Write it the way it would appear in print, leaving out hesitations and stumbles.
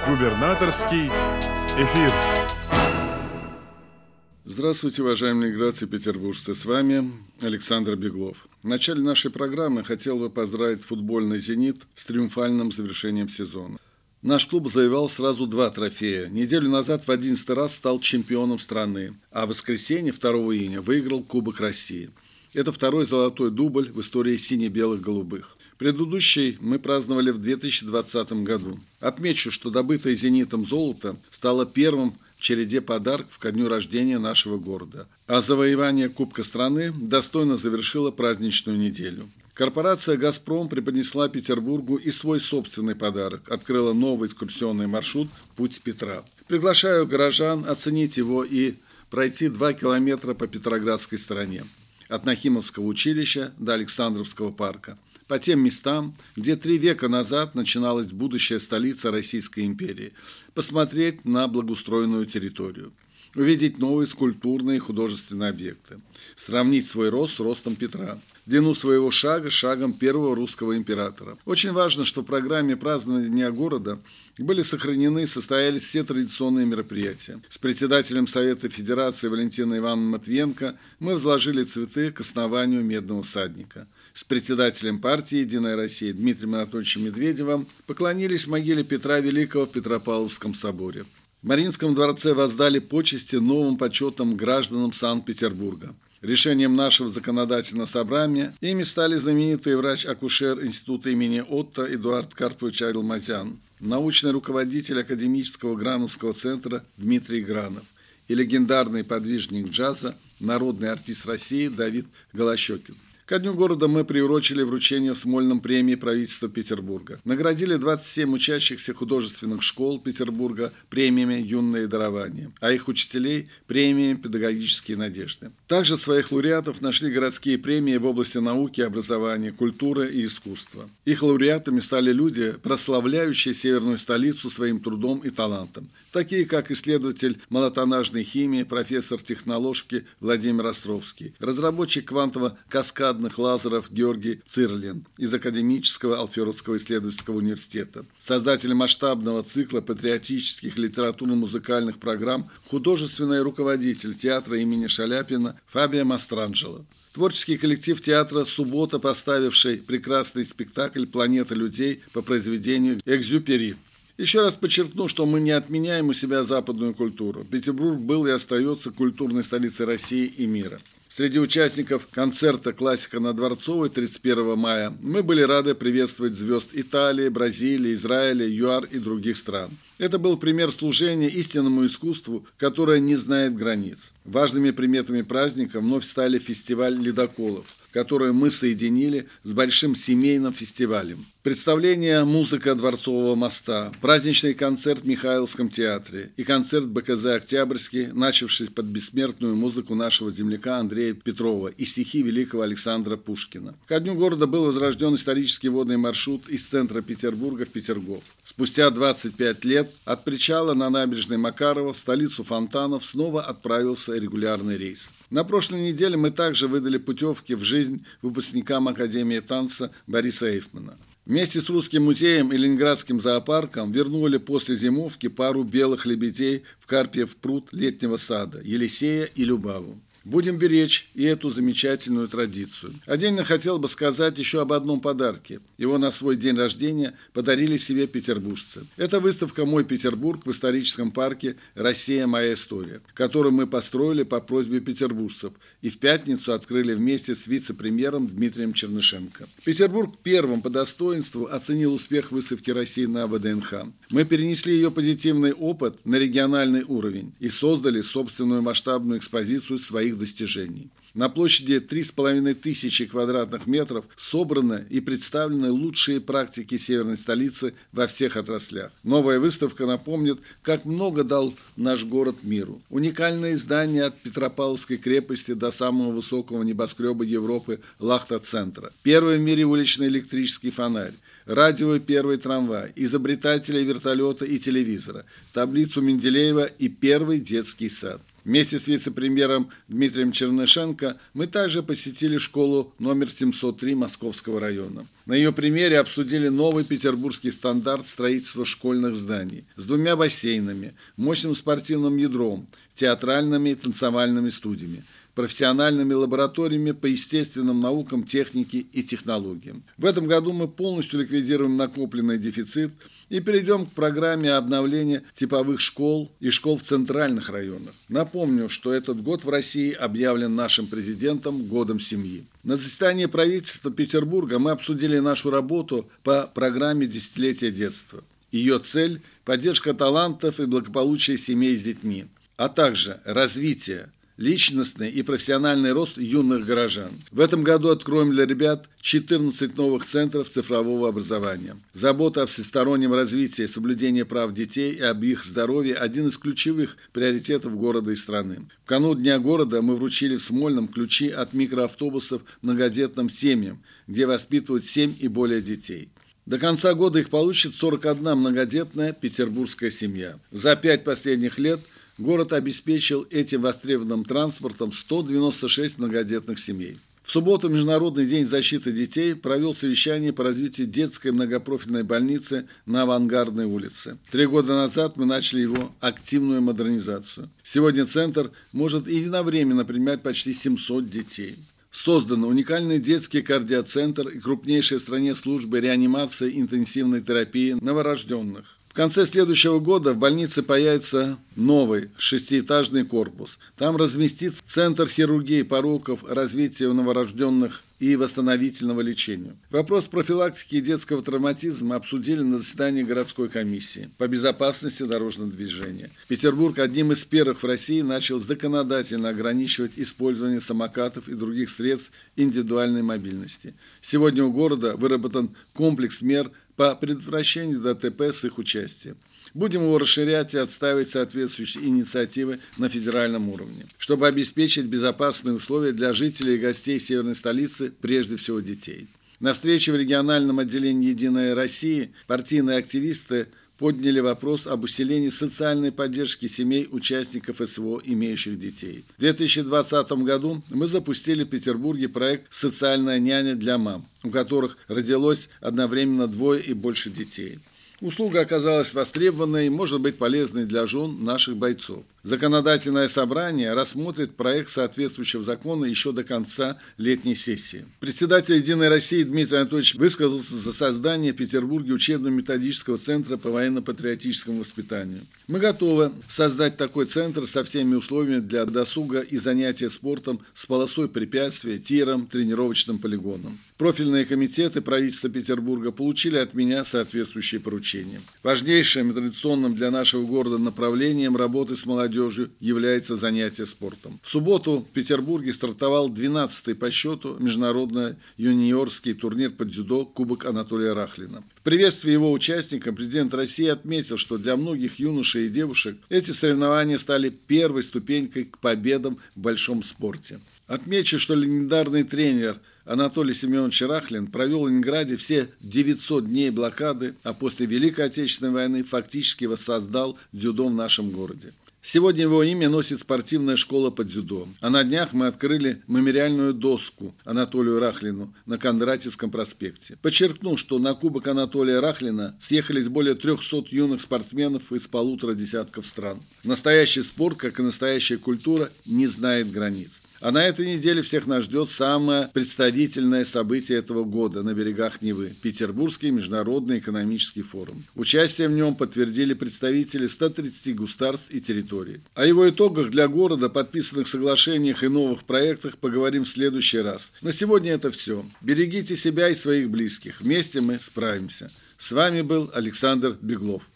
Губернаторский эфир. Здравствуйте, уважаемые граждане петербуржцы, с вами Александр Беглов. В начале нашей программы хотел бы поздравить футбольный «Зенит» с триумфальным завершением сезона. Наш клуб завоевал сразу 2 трофея. Неделю назад в 11-й раз стал чемпионом страны, а в воскресенье, 2 июня, выиграл Кубок России. Это второй золотой дубль в истории сине-белых голубых. Предыдущий мы праздновали в 2020 году. Отмечу, что добытое «Зенитом» золото стало первым в череде подарков ко дню рождения нашего города. А завоевание Кубка страны достойно завершило праздничную неделю. Корпорация «Газпром» преподнесла Петербургу и свой собственный подарок. Открыла новый экскурсионный маршрут «Путь Петра». Приглашаю горожан оценить его и пройти 2 километра по Петроградской стороне. От Нахимовского училища до Александровского парка. По тем местам, где 3 века назад начиналась будущая столица Российской империи. Посмотреть на благоустроенную территорию. Увидеть новые скульптурные и художественные объекты. Сравнить свой рост с ростом Петра. Длину своего шага с шагом первого русского императора. Очень важно, что в программе празднования Дня города были сохранены и состоялись все традиционные мероприятия. С председателем Совета Федерации Валентиной Ивановной Матвиенко мы возложили цветы к основанию Медного всадника. С председателем партии «Единая Россия» Дмитрием Анатольевичем Медведевым поклонились могиле Петра Великого в Петропавловском соборе. В Мариинском дворце воздали почести новым почетным гражданам Санкт-Петербурга. Решением нашего законодательного собрания ими стали знаменитый врач-акушер Института имени Отто Эдуард Карпович Айлмазян, научный руководитель академического Грановского центра Дмитрий Гранов и легендарный подвижник джаза, народный артист России Давид Голощекин. Ко дню города мы приурочили вручение в Смольном премии правительства Петербурга. Наградили 27 учащихся художественных школ Петербурга премиями «Юное дарование», а их учителей – премиями «Педагогические надежды». Также своих лауреатов нашли городские премии в области науки, образования, культуры и искусства. Их лауреатами стали люди, прославляющие северную столицу своим трудом и талантом, такие как исследователь малотоннажной химии, профессор техноложки Владимир Островский, разработчик квантово-каскадных лазеров Георгий Цирлин из Академического Алферовского исследовательского университета, создатель масштабного цикла патриотических литературно-музыкальных программ, художественный руководитель театра имени Шаляпина Фабио Мастранджело. Творческий коллектив театра «Суббота», поставивший прекрасный спектакль «Планета людей» по произведению Экзюпери. Еще раз подчеркну, что мы не отменяем у себя западную культуру. Петербург был и остается культурной столицей России и мира. Среди участников концерта «Классика на Дворцовой» 31 мая мы были рады приветствовать звезд Италии, Бразилии, Израиля, ЮАР и других стран. Это был пример служения истинному искусству, которое не знает границ. Важными приметами праздника вновь стали фестиваль ледоколов, который мы соединили с большим семейным фестивалем. Представление «Музыка Дворцового моста», праздничный концерт в Михайловском театре и концерт БКЗ «Октябрьский», начавшись под бессмертную музыку нашего земляка Андрея Петрова и стихи великого Александра Пушкина. Ко дню города был возрожден исторический водный маршрут из центра Петербурга в Петергоф. Спустя 25 лет от причала на набережной Макарова в столицу фонтанов снова отправился регулярный рейс. На прошлой неделе мы также выдали путевки в жизнь выпускникам Академии танца Бориса Эйфмана. Вместе с Русским музеем и Ленинградским зоопарком вернули после зимовки пару белых лебедей в Карпьев пруд летнего сада Елисея и Любаву. Будем беречь и эту замечательную традицию. Отдельно хотел бы сказать еще об одном подарке. Его на свой день рождения подарили себе петербуржцы. Это выставка «Мой Петербург» в историческом парке «Россия. Моя история», которую мы построили по просьбе петербуржцев и в пятницу открыли вместе с вице-премьером Дмитрием Чернышенко. Петербург первым по достоинству оценил успех выставки России на ВДНХ. Мы перенесли ее позитивный опыт на региональный уровень и создали собственную масштабную экспозицию своих достижений. На площади 3500 квадратных метров собраны и представлены лучшие практики северной столицы во всех отраслях. Новая выставка напомнит, как много дал наш город миру. Уникальные здания от Петропавловской крепости до самого высокого небоскреба Европы Лахта-центра. Первый в мире уличный электрический фонарь. Радио и первый трамвай, изобретатели вертолета и телевизора, таблицу Менделеева и первый детский сад. Вместе с вице-премьером Дмитрием Чернышенко мы также посетили школу номер 703 Московского района. На ее примере обсудили новый петербургский стандарт строительства школьных зданий с 2 бассейнами, мощным спортивным ядром, театральными и танцевальными студиями, профессиональными лабораториями по естественным наукам, технике и технологиям. В этом году мы полностью ликвидируем накопленный дефицит и перейдем к программе обновления типовых школ и школ в центральных районах. Напомню, что этот год в России объявлен нашим президентом Годом семьи. На заседании правительства Петербурга мы обсудили нашу работу по программе «Десятилетие детства». Ее цель – поддержка талантов и благополучие семей с детьми, а также развитие, личностный и профессиональный рост юных горожан. В этом году откроем для ребят 14 новых центров цифрового образования. Забота о всестороннем развитии, соблюдение прав детей и об их здоровье – один из ключевых приоритетов города и страны. В канун Дня города мы вручили в Смольном ключи от микроавтобусов многодетным семьям, где воспитывают 7 и более детей. До конца года их получит 41 многодетная петербургская семья. За 5 последних лет город обеспечил этим востребованным транспортом 196 многодетных семей. В субботу Международный день защиты детей провел совещание по развитию детской многопрофильной больницы на Авангардной улице. 3 года назад мы начали его активную модернизацию. Сегодня центр может единовременно принимать почти 700 детей. Создан уникальный детский кардиоцентр и крупнейшая в стране служба реанимации и интенсивной терапии новорожденных. В конце следующего года в больнице появится новый 6-этажный корпус. Там разместится Центр хирургии пороков, развития новорожденных и восстановительного лечения. Вопрос профилактики детского травматизма обсудили на заседании городской комиссии по безопасности дорожного движения. Петербург одним из первых в России начал законодательно ограничивать использование самокатов и других средств индивидуальной мобильности. Сегодня у города выработан комплекс мер по предотвращению ДТП с их участием. Будем его расширять и отстаивать соответствующие инициативы на федеральном уровне, чтобы обеспечить безопасные условия для жителей и гостей северной столицы, прежде всего детей. На встрече в региональном отделении «Единой России» партийные активисты подняли вопрос об усилении социальной поддержки семей участников СВО, имеющих детей. В 2020 году мы запустили в Петербурге проект «Социальная няня для мам», у которых родилось одновременно 2 и больше детей. Услуга оказалась востребованной и может быть полезной для жен наших бойцов. Законодательное собрание рассмотрит проект соответствующего закона еще до конца летней сессии. Председатель «Единой России» Дмитрий Анатольевич высказался за создание в Петербурге учебно-методического центра по военно-патриотическому воспитанию. Мы готовы создать такой центр со всеми условиями для досуга и занятия спортом с полосой препятствия, тиром, тренировочным полигоном. Профильные комитеты правительства Петербурга получили от меня соответствующие поручения. Важнейшим и традиционным для нашего города направлением работы с молодежью является занятие спортом. В субботу в Петербурге стартовал 12-й по счету международный юниорский турнир по дзюдо «Кубок Анатолия Рахлина». В приветствии его участникам президент России отметил, что для многих юношей и девушек эти соревнования стали первой ступенькой к победам в большом спорте. Отмечу, что легендарный тренер Анатолий Семенович Рахлин провел в Ленинграде все 900 дней блокады, а после Великой Отечественной войны фактически воссоздал дзюдо в нашем городе. Сегодня его имя носит спортивная школа по дзюдо. А на днях мы открыли мемориальную доску Анатолию Рахлину на Кондратьевском проспекте. Подчеркну, что на Кубок Анатолия Рахлина съехались более 300 юных спортсменов из 1,5 десятков стран. Настоящий спорт, как и настоящая культура, не знает границ. А на этой неделе всех нас ждет самое представительное событие этого года на берегах Невы – Петербургский международный экономический форум. Участие в нем подтвердили представители 130 государств и территорий. О его итогах для города, подписанных соглашениях и новых проектах поговорим в следующий раз. На сегодня это все. Берегите себя и своих близких. Вместе мы справимся. С вами был Александр Беглов.